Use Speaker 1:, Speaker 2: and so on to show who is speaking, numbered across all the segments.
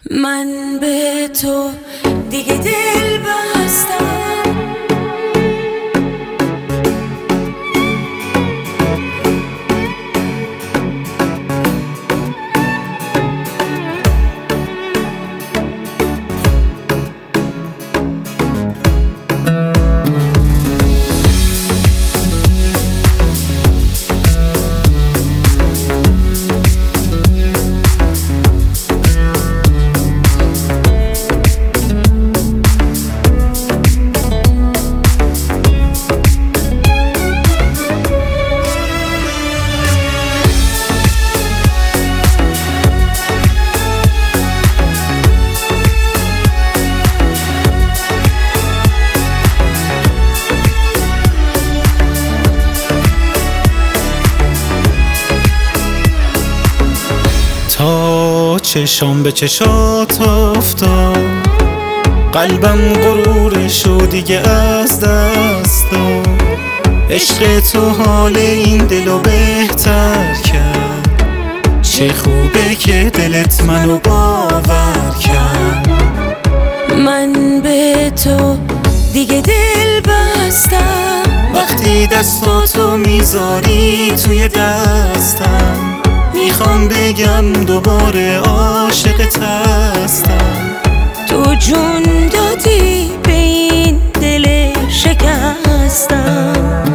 Speaker 1: من به تو دیگه دل بستم.
Speaker 2: تا چشام به چشات افتاد، قلبم غرورشو دیگه از دست داد. عشق تو حال این دلو بهتر کرد، چه خوبه که دلت منو باور کرد.
Speaker 1: من به تو دیگه دل بستم.
Speaker 2: وقتی دستاتو میذاری توی دستم، میخوام بگم دوباره عاشقت هستم.
Speaker 1: تو جون دادی به این دل شکستم.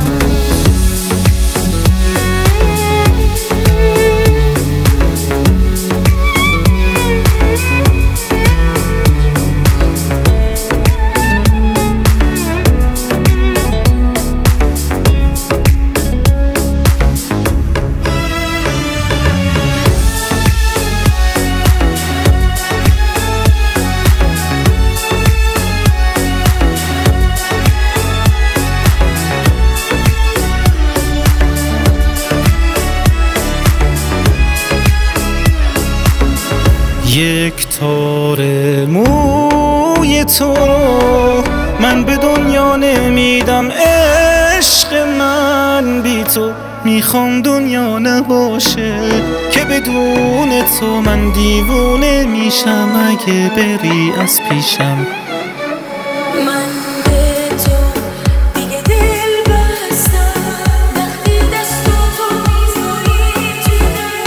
Speaker 2: یک تار موی تو رو من به دنیا نمیدم. عشق من بی تو میخوام دنیا نباشه، که بدون تو من دیوونه میشم اگه بری از پیشم.
Speaker 1: من به تو دیگه دل بستم. وقتی دستاتو میذاری توی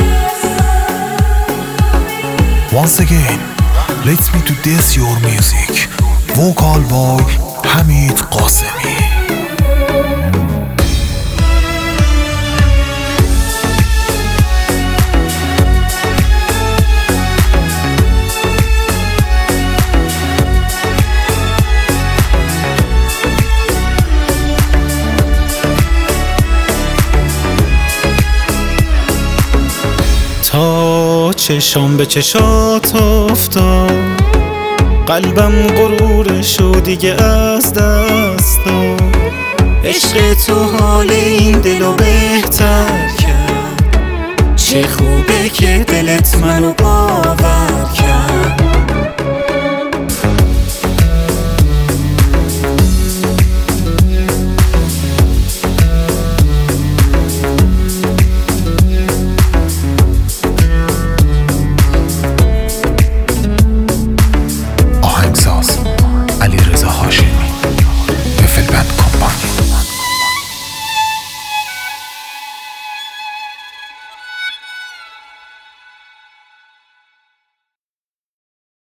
Speaker 1: دستم.
Speaker 3: Once again, let me to dance your music. Vocal by Hamid Qasemi.
Speaker 2: تا چشام به چشات افتاد، قلبم غرورشو دیگه از دست داد. عشق تو حال این دلو بهتر کرد، چه خوبه که دلت منو باور